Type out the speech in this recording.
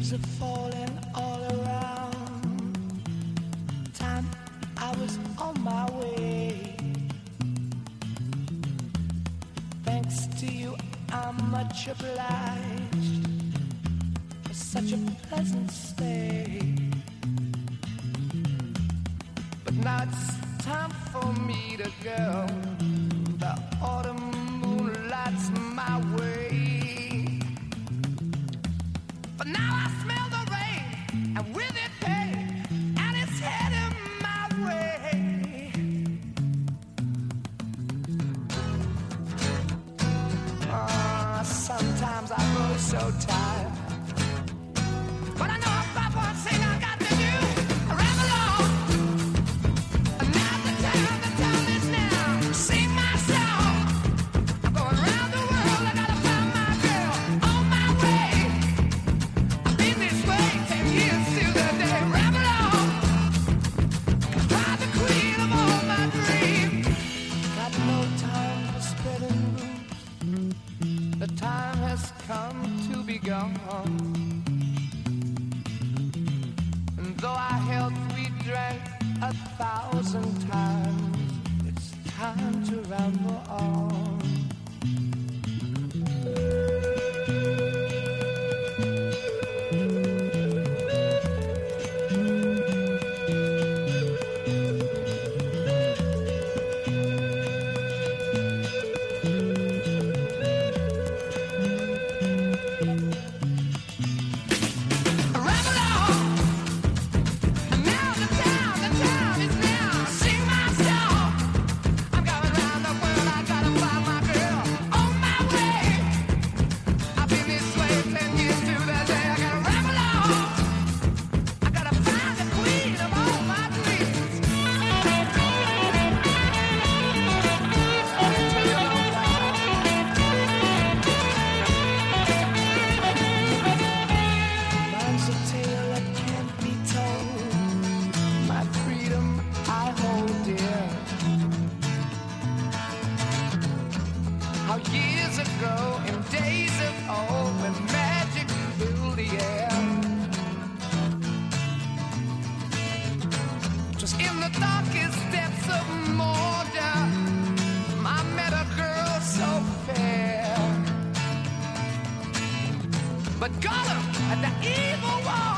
leaves are falling all around. Time I was on my way. Thanks to you, I'm much obliged for such a pleasant stay. But now it's time for me to go. The autumn moonlight's my way. But now I smell the rain, and with it pain, and it's heading my way. Sometimes I grow so tired, but I know about one thing I got to do. I ramble on, and now the time is now. Sing my song, I'm going around the world. I gotta find my girl on my way. I've been this way 10 years to the day. Ramble on, find the queen of all my dreams. Got no time for spreading rumors. The time has come to be gone. And though our health we drank 1,000 times, it's time to ramble on. Years ago, in days of old, when magic filled the air, just in the darkest depths of Mordor, I met a girl so fair. But Gollum and the evil one